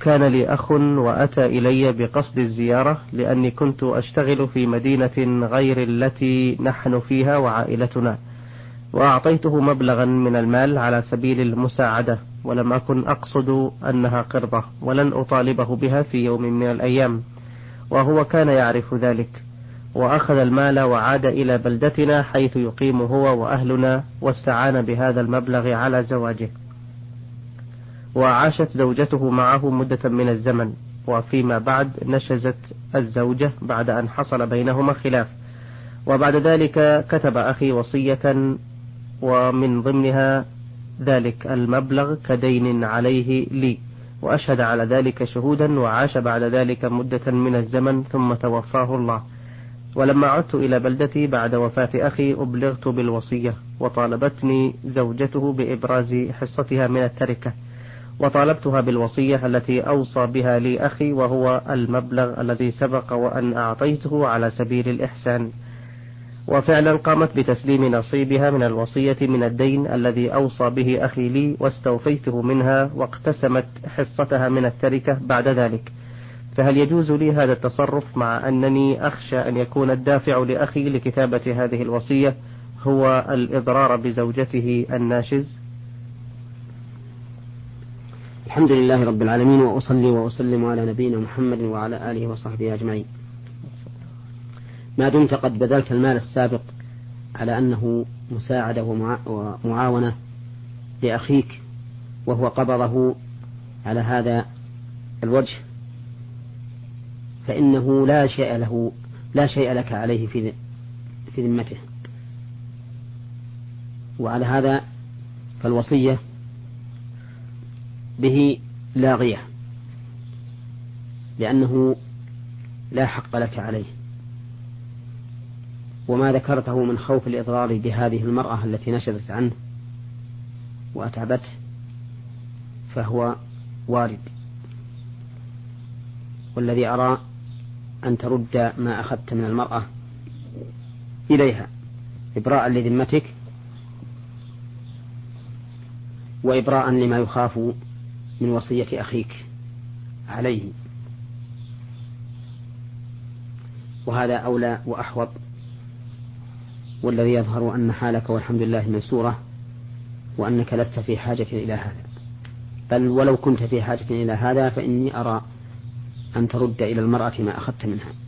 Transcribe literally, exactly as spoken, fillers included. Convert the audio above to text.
وكان لي أخ وأتى إلي بقصد الزيارة لأني كنت أشتغل في مدينة غير التي نحن فيها وعائلتنا، وأعطيته مبلغا من المال على سبيل المساعدة، ولم أكن أقصد أنها قرضة، ولن أطالبه بها في يوم من الأيام، وهو كان يعرف ذلك، وأخذ المال وعاد إلى بلدتنا حيث يقيم هو وأهلنا، واستعان بهذا المبلغ على زواجه. وعاشت زوجته معه مدة من الزمن، وفيما بعد نشزت الزوجة بعد أن حصل بينهما خلاف، وبعد ذلك كتب أخي وصية ومن ضمنها ذلك المبلغ كدين عليه لي، وأشهد على ذلك شهودا، وعاش بعد ذلك مدة من الزمن ثم توفاه الله. ولما عدت إلى بلدتي بعد وفاة أخي أبلغت بالوصية، وطالبتني زوجته بإبراز حصتها من التركة، وطالبتها بالوصية التي أوصى بها لي أخي، وهو المبلغ الذي سبق وأن أعطيته على سبيل الإحسان. وفعلا قامت بتسليم نصيبها من الوصية من الدين الذي أوصى به أخي لي، واستوفيته منها، واقتسمت حصتها من التركة بعد ذلك. فهل يجوز لي هذا التصرف مع أنني أخشى أن يكون الدافع لأخي لكتابة هذه الوصية هو الإضرار بزوجته الناشز؟ الحمد لله رب العالمين، وأصلي وأسلم على نبينا محمد وعلى آله وصحبه أجمعين. ما دمت قد بذلت المال السابق على أنه مساعدة ومعاونة لأخيك، وهو قبضه على هذا الوجه، فإنه لا شيء له لا شيء لك عليه في في ذمته. وعلى هذا فالوصية به لاغية، لأنه لا حق لك عليه. وما ذكرته من خوف الإضرار بهذه المرأة التي نشزت عنه وأتعبته فهو وارد، والذي أرى أن ترد ما أخذت من المرأة إليها إبراء لذمتك، وإبراء لما يخاف من وصية أخيك عليه، وهذا أولى وأحوط. والذي يظهر أن حالك والحمد لله ميسورة، وأنك لست في حاجة إلى هذا، بل ولو كنت في حاجة إلى هذا فإني أرى أن ترد إلى المرأة ما أخذت منها.